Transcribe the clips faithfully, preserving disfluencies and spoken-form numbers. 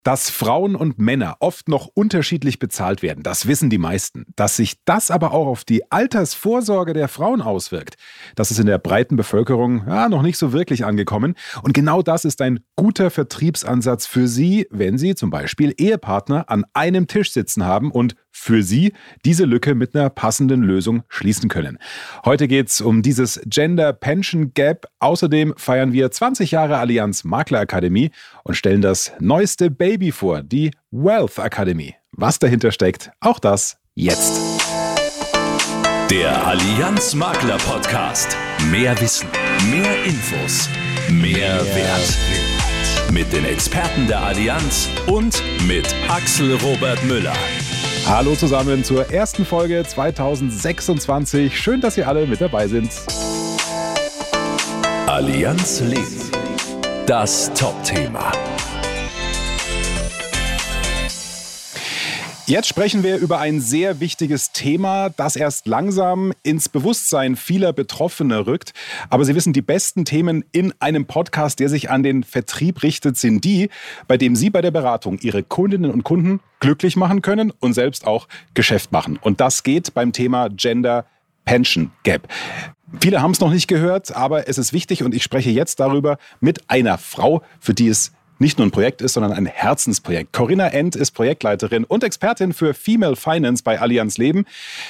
Dass Frauen und Männer oft noch unterschiedlich bezahlt werden, das wissen die meisten. Dass sich das aber auch auf die Altersvorsorge der Frauen auswirkt, das ist in der breiten Bevölkerung ja, noch nicht so wirklich angekommen. Und genau das ist ein guter Vertriebsansatz für Sie, wenn Sie zum Beispiel Ehepartner an einem Tisch sitzen haben und für Sie diese Lücke mit einer passenden Lösung schließen können. Heute geht es um dieses Gender Pension Gap. Außerdem feiern wir zwanzig Jahre Allianz Maklerakademie und stellen das neueste Baby vor, die Wealth Academy. Was dahinter steckt, auch das jetzt. Der Allianz Makler Podcast. Mehr Wissen, mehr Infos, mehr Wert. Mit den Experten der Allianz und mit Axel Robert Müller. Hallo zusammen zur ersten Folge zweitausendsechsundzwanzig. Schön, dass ihr alle mit dabei sind. Allianz Leben. Das Top-Thema. Jetzt sprechen wir über ein sehr wichtiges Thema, das erst langsam ins Bewusstsein vieler Betroffener rückt. Aber Sie wissen, die besten Themen in einem Podcast, der sich an den Vertrieb richtet, sind die, bei dem Sie bei der Beratung Ihre Kundinnen und Kunden glücklich machen können und selbst auch Geschäft machen. Und das geht beim Thema Gender Pension Gap. Viele haben es noch nicht gehört, aber es ist wichtig und ich spreche jetzt darüber mit einer Frau, für die es nicht nur ein Projekt ist, sondern ein Herzensprojekt. Corinna End ist Projektleiterin und Expertin für Female Finance bei Allianz Leben.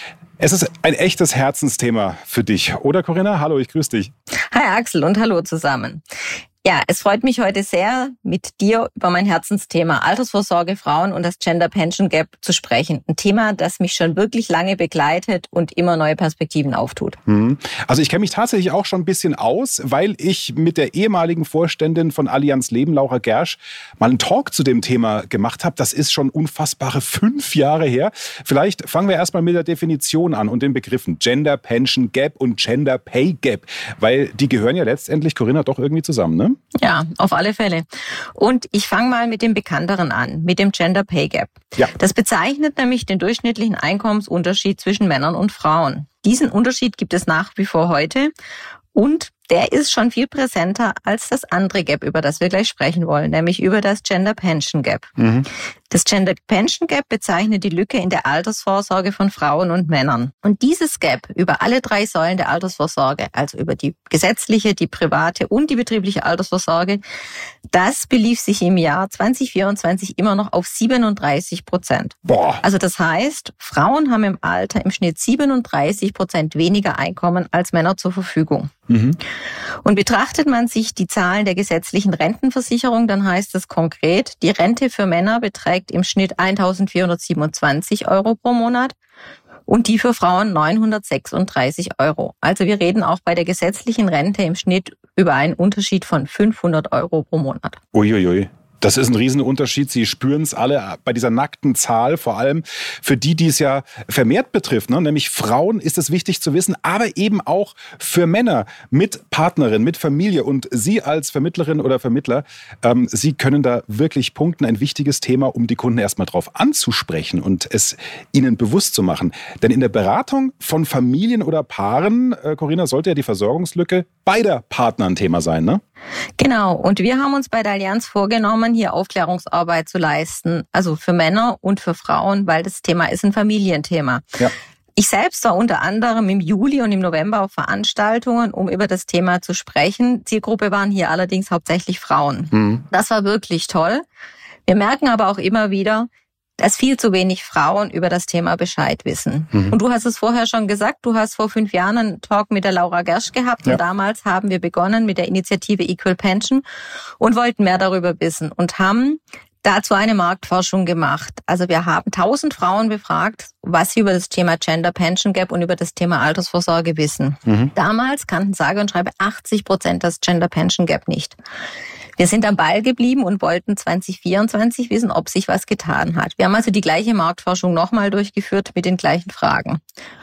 Es ist ein echtes Herzensthema für dich, oder Corinna? Hallo, ich grüße dich. Hi Axel und hallo zusammen. Ja, es freut mich heute sehr, mit dir über mein Herzensthema Altersvorsorge Frauen und das Gender Pension Gap zu sprechen. Ein Thema, das mich schon wirklich lange begleitet und immer neue Perspektiven auftut. Also ich kenne mich tatsächlich auch schon ein bisschen aus, weil ich mit der ehemaligen Vorständin von Allianz Leben, Laura Gersch, mal einen Talk zu dem Thema gemacht habe. Das ist schon unfassbare fünf Jahre her. Vielleicht fangen wir erstmal mit der Definition an und den Begriffen Gender Pension Gap und Gender Pay Gap, weil die gehören ja letztendlich, Corinna, doch irgendwie zusammen, ne? Ja, auf alle Fälle. Und ich fange mal mit dem Bekannteren an, mit dem Gender Pay Gap. Ja. Das bezeichnet nämlich den durchschnittlichen Einkommensunterschied zwischen Männern und Frauen. Diesen Unterschied gibt es nach wie vor heute und der ist schon viel präsenter als das andere Gap, über das wir gleich sprechen wollen, nämlich über das Gender Pension Gap. Mhm. Das Gender Pension Gap bezeichnet die Lücke in der Altersvorsorge von Frauen und Männern. Und dieses Gap über alle drei Säulen der Altersvorsorge, also über die gesetzliche, die private und die betriebliche Altersvorsorge, das belief sich im Jahr zwanzig vierundzwanzig immer noch auf siebenunddreißig Prozent. Boah. Also das heißt, Frauen haben im Alter im Schnitt siebenunddreißig Prozent weniger Einkommen als Männer zur Verfügung. Mhm. Und betrachtet man sich die Zahlen der gesetzlichen Rentenversicherung, dann heißt es konkret, die Rente für Männer beträgt im Schnitt eintausendvierhundertsiebenundzwanzig Euro pro Monat und die für Frauen neunhundertsechsunddreißig Euro. Also wir reden auch bei der gesetzlichen Rente im Schnitt über einen Unterschied von fünfhundert Euro pro Monat. Uiuiui. Das ist ein Riesenunterschied. Sie spüren es alle bei dieser nackten Zahl, vor allem für die, die es ja vermehrt betrifft. Ne? Nämlich Frauen ist es wichtig zu wissen, aber eben auch für Männer mit Partnerin, mit Familie. Und Sie als Vermittlerin oder Vermittler, ähm, Sie können da wirklich punkten. Ein wichtiges Thema, um die Kunden erstmal drauf anzusprechen und es ihnen bewusst zu machen. Denn in der Beratung von Familien oder Paaren, äh, Corinna, sollte ja die Versorgungslücke beider Partner ein Thema sein, ne? Genau. Und wir haben uns bei der Allianz vorgenommen, hier Aufklärungsarbeit zu leisten. Also für Männer und für Frauen, weil das Thema ist ein Familienthema. Ja. Ich selbst war unter anderem im Juli und im November auf Veranstaltungen, um über das Thema zu sprechen. Zielgruppe waren hier allerdings hauptsächlich Frauen. Mhm. Das war wirklich toll. Wir merken aber auch immer wieder, dass viel zu wenig Frauen über das Thema Bescheid wissen. Mhm. Und du hast es vorher schon gesagt, du hast vor fünf Jahren einen Talk mit der Laura Gersch gehabt. Ja. Und damals haben wir begonnen mit der Initiative Equal Pension und wollten mehr darüber wissen und haben dazu eine Marktforschung gemacht. Also wir haben tausend Frauen befragt, was sie über das Thema Gender Pension Gap und über das Thema Altersvorsorge wissen. Mhm. Damals kannten sage und schreibe achtzig Prozent das Gender Pension Gap nicht. Wir sind am Ball geblieben und wollten zwanzig vierundzwanzig wissen, ob sich was getan hat. Wir haben also die gleiche Marktforschung nochmal durchgeführt mit den gleichen Fragen.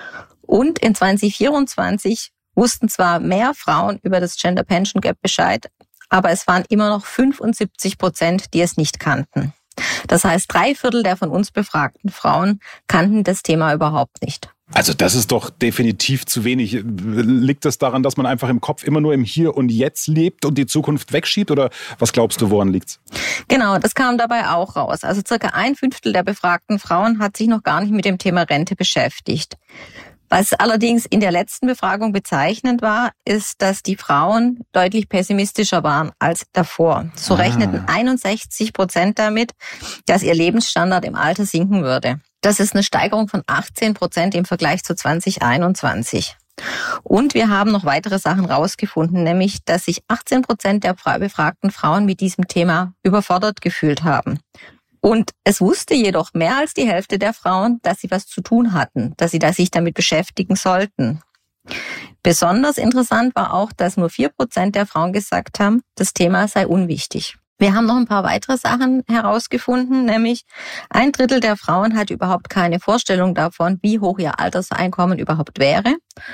Und in zwanzig vierundzwanzig wussten zwar mehr Frauen über das Gender Pension Gap Bescheid, aber es waren immer noch fünfundsiebzig Prozent, die es nicht kannten. Das heißt, drei Viertel der von uns befragten Frauen kannten das Thema überhaupt nicht. Also das ist doch definitiv zu wenig. Liegt es daran, dass man einfach im Kopf immer nur im Hier und Jetzt lebt und die Zukunft wegschiebt? Oder was glaubst du, woran liegt's? Genau, das kam dabei auch raus. Also circa ein Fünftel der befragten Frauen hat sich noch gar nicht mit dem Thema Rente beschäftigt. Was allerdings in der letzten Befragung bezeichnend war, ist, dass die Frauen deutlich pessimistischer waren als davor. So ah. rechneten einundsechzig Prozent damit, dass ihr Lebensstandard im Alter sinken würde. Das ist eine Steigerung von achtzehn Prozent im Vergleich zu zwanzig einundzwanzig. Und wir haben noch weitere Sachen rausgefunden, nämlich, dass sich achtzehn Prozent der befragten Frauen mit diesem Thema überfordert gefühlt haben. Und es wusste jedoch mehr als die Hälfte der Frauen, dass sie was zu tun hatten, dass sie sich damit beschäftigen sollten. Besonders interessant war auch, dass nur vier Prozent der Frauen gesagt haben, das Thema sei unwichtig. Wir haben noch ein paar weitere Sachen herausgefunden, nämlich ein Drittel der Frauen hat überhaupt keine Vorstellung davon, wie hoch ihr Alterseinkommen überhaupt wäre.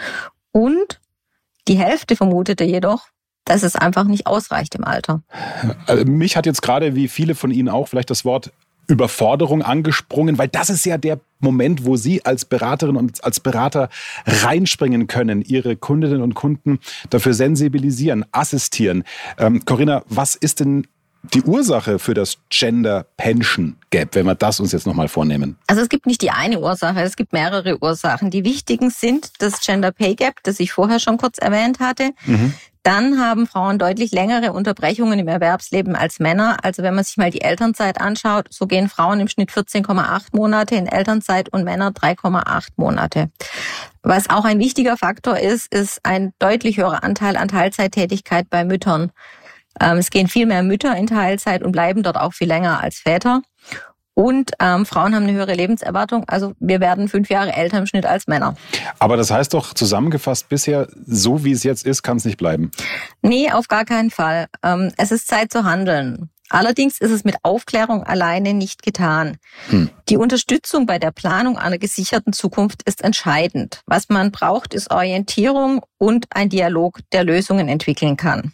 Und die Hälfte vermutete jedoch, dass es einfach nicht ausreicht im Alter. Also mich hat jetzt gerade, wie viele von Ihnen auch, vielleicht das Wort Überforderung angesprungen, weil das ist ja der Moment, wo Sie als Beraterin und als Berater reinspringen können, Ihre Kundinnen und Kunden dafür sensibilisieren, assistieren. Ähm, Corinna, was ist denn die Ursache für das Gender Pension Gap, wenn wir das uns jetzt nochmal vornehmen? Also es gibt nicht die eine Ursache, es gibt mehrere Ursachen. Die wichtigen sind das Gender Pay Gap, das ich vorher schon kurz erwähnt hatte. Mhm. Dann haben Frauen deutlich längere Unterbrechungen im Erwerbsleben als Männer. Also wenn man sich mal die Elternzeit anschaut, so gehen Frauen im Schnitt vierzehn Komma acht Monate in Elternzeit und Männer drei Komma acht Monate. Was auch ein wichtiger Faktor ist, ist ein deutlich höherer Anteil an Teilzeittätigkeit bei Müttern. Es gehen viel mehr Mütter in Teilzeit und bleiben dort auch viel länger als Väter. Und ähm, Frauen haben eine höhere Lebenserwartung. Also wir werden fünf Jahre älter im Schnitt als Männer. Aber das heißt doch zusammengefasst bisher, so wie es jetzt ist, kann es nicht bleiben. Nee, auf gar keinen Fall. Ähm, es ist Zeit zu handeln. Allerdings ist es mit Aufklärung alleine nicht getan. Hm. Die Unterstützung bei der Planung einer gesicherten Zukunft ist entscheidend. Was man braucht, ist Orientierung und ein Dialog, der Lösungen entwickeln kann.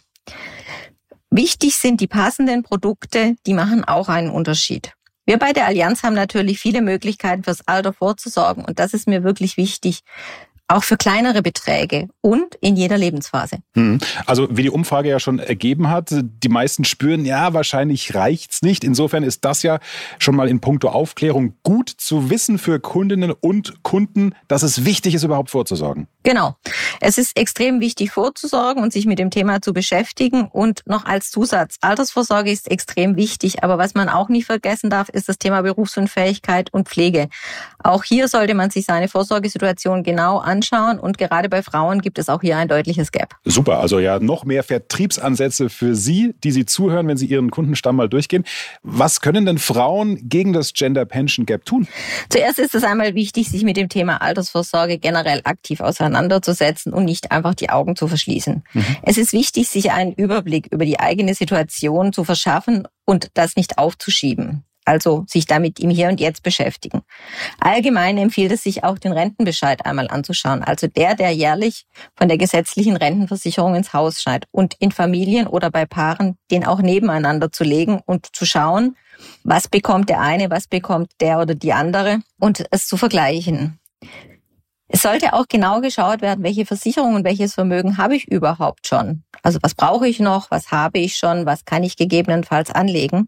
Wichtig sind die passenden Produkte, die machen auch einen Unterschied. Wir bei der Allianz haben natürlich viele Möglichkeiten fürs Alter vorzusorgen und das ist mir wirklich wichtig. Auch für kleinere Beträge und in jeder Lebensphase. Also wie die Umfrage ja schon ergeben hat, die meisten spüren, ja, wahrscheinlich reicht's nicht. Insofern ist das ja schon mal in puncto Aufklärung gut zu wissen für Kundinnen und Kunden, dass es wichtig ist, überhaupt vorzusorgen. Genau. Es ist extrem wichtig, vorzusorgen und sich mit dem Thema zu beschäftigen. Und noch als Zusatz, Altersvorsorge ist extrem wichtig. Aber was man auch nicht vergessen darf, ist das Thema Berufsunfähigkeit und Pflege. Auch hier sollte man sich seine Vorsorgesituation genau anschauen. Anschauen. Und gerade bei Frauen gibt es auch hier ein deutliches Gap. Super, also ja noch mehr Vertriebsansätze für Sie, die Sie zuhören, wenn Sie Ihren Kundenstamm mal durchgehen. Was können denn Frauen gegen das Gender Pension Gap tun? Zuerst ist es einmal wichtig, sich mit dem Thema Altersvorsorge generell aktiv auseinanderzusetzen und nicht einfach die Augen zu verschließen. Mhm. Es ist wichtig, sich einen Überblick über die eigene Situation zu verschaffen und das nicht aufzuschieben. Also sich damit im Hier und Jetzt beschäftigen. Allgemein empfiehlt es sich auch, den Rentenbescheid einmal anzuschauen. Also der, der jährlich von der gesetzlichen Rentenversicherung ins Haus scheint. Und in Familien oder bei Paaren den auch nebeneinander zu legen und zu schauen, was bekommt der eine, was bekommt der oder die andere und es zu vergleichen. Es sollte auch genau geschaut werden, welche Versicherung und welches Vermögen habe ich überhaupt schon. Also was brauche ich noch, was habe ich schon, was kann ich gegebenenfalls anlegen.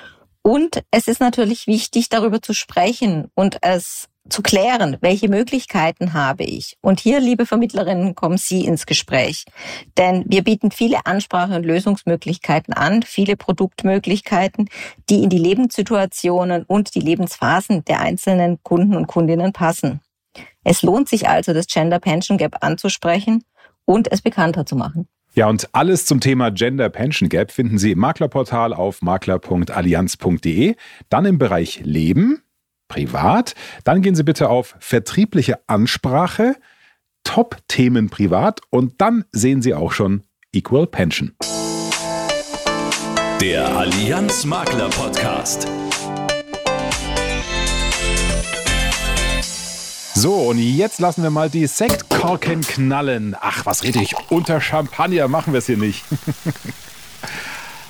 Und es ist natürlich wichtig, darüber zu sprechen und es zu klären, welche Möglichkeiten habe ich. Und hier, liebe Vermittlerinnen, kommen Sie ins Gespräch. Denn wir bieten viele Ansprache- und Lösungsmöglichkeiten an, viele Produktmöglichkeiten, die in die Lebenssituationen und die Lebensphasen der einzelnen Kunden und Kundinnen passen. Es lohnt sich also, das Gender Pension Gap anzusprechen und es bekannter zu machen. Ja, und alles zum Thema Gender Pension Gap finden Sie im Maklerportal auf makler punkt allianz punkt de. Dann im Bereich Leben, Privat. Dann gehen Sie bitte auf vertriebliche Ansprache, Top-Themen Privat und dann sehen Sie auch schon Equal Pension. Der Allianz Makler Podcast. So, und jetzt lassen wir mal die Sektkorken knallen. Ach, was rede ich? Unter Champagner machen wir es hier nicht.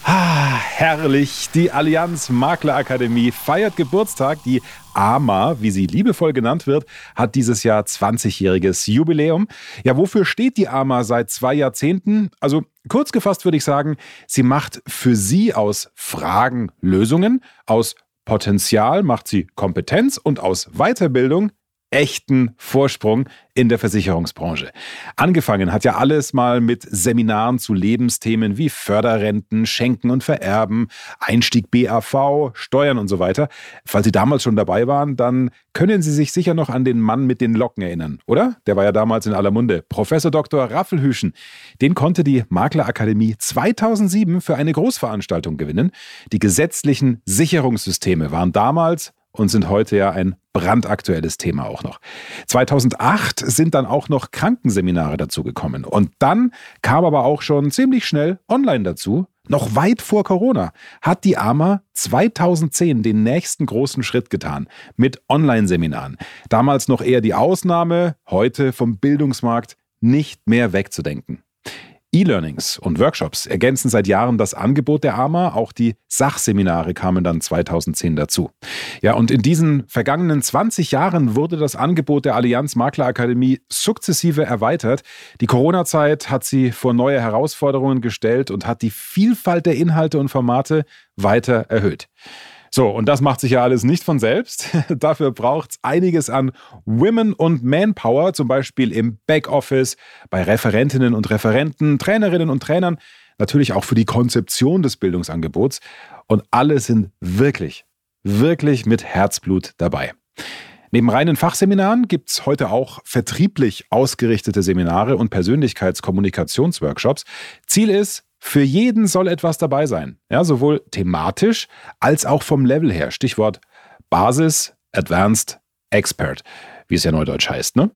Ah, herrlich. Die Allianz Maklerakademie feiert Geburtstag. Die A M A, wie sie liebevoll genannt wird, hat dieses Jahr zwanzigjähriges Jubiläum. Ja, wofür steht die A M A seit zwei Jahrzehnten? Also kurz gefasst würde ich sagen, sie macht für Sie aus Fragen Lösungen, aus Potenzial macht sie Kompetenz und aus Weiterbildung echten Vorsprung in der Versicherungsbranche. Angefangen hat ja alles mal mit Seminaren zu Lebensthemen wie Förderrenten, Schenken und Vererben, Einstieg B A V, Steuern und so weiter. Falls Sie damals schon dabei waren, dann können Sie sich sicher noch an den Mann mit den Locken erinnern, oder? Der war ja damals in aller Munde. Professor Doktor Raffelhüschen. Den konnte die Maklerakademie zweitausendsieben für eine Großveranstaltung gewinnen. Die gesetzlichen Sicherungssysteme waren damals und sind heute ja ein brandaktuelles Thema auch noch. zweitausendacht sind dann auch noch Krankenseminare dazugekommen. Und dann kam aber auch schon ziemlich schnell online dazu. Noch weit vor Corona hat die A M A zweitausendzehn den nächsten großen Schritt getan mit Online-Seminaren. Damals noch eher die Ausnahme, heute vom Bildungsmarkt nicht mehr wegzudenken. E-Learnings und Workshops ergänzen seit Jahren das Angebot der A M A. Auch die Sachseminare kamen dann zweitausendzehn dazu. Ja, und in diesen vergangenen zwanzig Jahren wurde das Angebot der Allianz Maklerakademie sukzessive erweitert. Die Corona-Zeit hat sie vor neue Herausforderungen gestellt und hat die Vielfalt der Inhalte und Formate weiter erhöht. So, und das macht sich ja alles nicht von selbst. Dafür braucht es einiges an Women- und Manpower, zum Beispiel im Backoffice, bei Referentinnen und Referenten, Trainerinnen und Trainern, natürlich auch für die Konzeption des Bildungsangebots. Und alle sind wirklich, wirklich mit Herzblut dabei. Neben reinen Fachseminaren gibt es heute auch vertrieblich ausgerichtete Seminare und Persönlichkeitskommunikationsworkshops. Ziel ist, für jeden soll etwas dabei sein, ja, sowohl thematisch als auch vom Level her. Stichwort Basis, Advanced, Expert, wie es ja neudeutsch heißt, ne?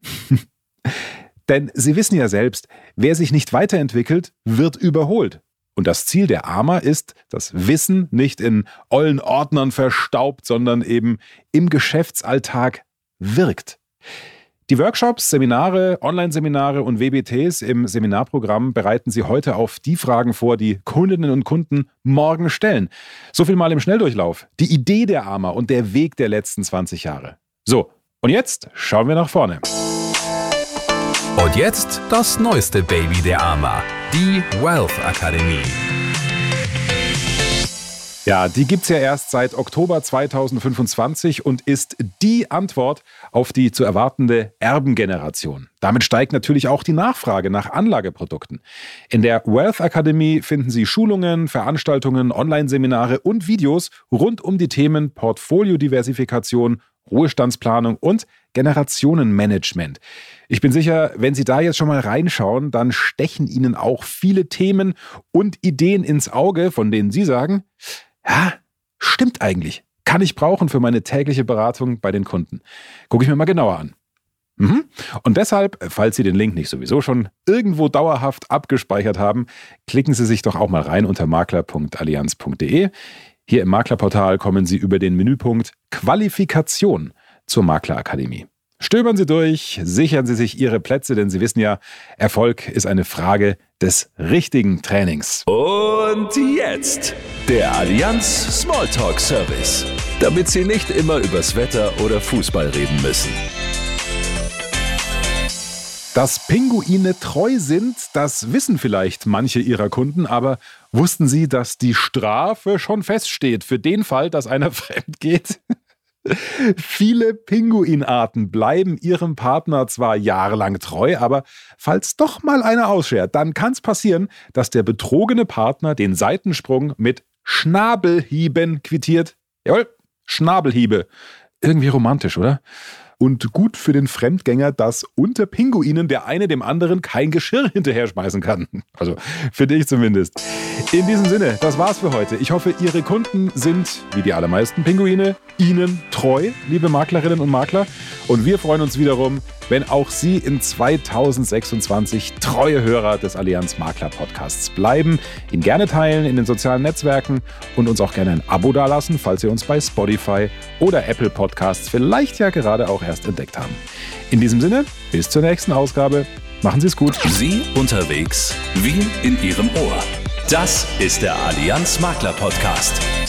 Denn Sie wissen ja selbst, wer sich nicht weiterentwickelt, wird überholt. Und das Ziel der A M A ist, dass Wissen nicht in ollen Ordnern verstaubt, sondern eben im Geschäftsalltag wirkt. Die Workshops, Seminare, Online-Seminare und W B Ts im Seminarprogramm bereiten Sie heute auf die Fragen vor, die Kundinnen und Kunden morgen stellen. So viel mal im Schnelldurchlauf. Die Idee der A M A und der Weg der letzten zwanzig Jahre. So, und jetzt schauen wir nach vorne. Und jetzt das neueste Baby der A M A, die Wealth Akademie. Ja, die gibt's ja erst seit Oktober zweitausendfünfundzwanzig und ist die Antwort auf die zu erwartende Erbengeneration. Damit steigt natürlich auch die Nachfrage nach Anlageprodukten. In der Wealth Akademie finden Sie Schulungen, Veranstaltungen, Online-Seminare und Videos rund um die Themen Portfoliodiversifikation, Ruhestandsplanung und Generationenmanagement. Ich bin sicher, wenn Sie da jetzt schon mal reinschauen, dann stechen Ihnen auch viele Themen und Ideen ins Auge, von denen Sie sagen, ja, stimmt eigentlich. Kann ich brauchen für meine tägliche Beratung bei den Kunden. Gucke ich mir mal genauer an. Mhm. Und deshalb, falls Sie den Link nicht sowieso schon irgendwo dauerhaft abgespeichert haben, klicken Sie sich doch auch mal rein unter makler punkt allianz punkt de. Hier im Maklerportal kommen Sie über den Menüpunkt Qualifikation zur Maklerakademie. Stöbern Sie durch, sichern Sie sich Ihre Plätze, denn Sie wissen ja, Erfolg ist eine Frage des richtigen Trainings. Und jetzt der Allianz Smalltalk Service, damit Sie nicht immer übers Wetter oder Fußball reden müssen. Dass Pinguine treu sind, das wissen vielleicht manche Ihrer Kunden, aber wussten Sie, dass die Strafe schon feststeht für den Fall, dass einer fremd geht? Viele Pinguinarten bleiben ihrem Partner zwar jahrelang treu, aber falls doch mal einer ausschert, dann kann es passieren, dass der betrogene Partner den Seitensprung mit Schnabelhieben quittiert. Jawohl, Schnabelhiebe. Irgendwie romantisch, oder? Und gut für den Fremdgänger, dass unter Pinguinen der eine dem anderen kein Geschirr hinterher schmeißen kann. Also finde ich zumindest. In diesem Sinne, das war's für heute. Ich hoffe, Ihre Kunden sind, wie die allermeisten Pinguine, Ihnen treu, liebe Maklerinnen und Makler. Und wir freuen uns wiederum, wenn auch Sie in zweitausendsechsundzwanzig treue Hörer des Allianz Makler Podcasts bleiben, ihn gerne teilen in den sozialen Netzwerken und uns auch gerne ein Abo dalassen, falls Sie uns bei Spotify oder Apple Podcasts vielleicht ja gerade auch erst entdeckt haben. In diesem Sinne, bis zur nächsten Ausgabe. Machen Sie es gut. Sie unterwegs wie in Ihrem Ohr. Das ist der Allianz Makler Podcast.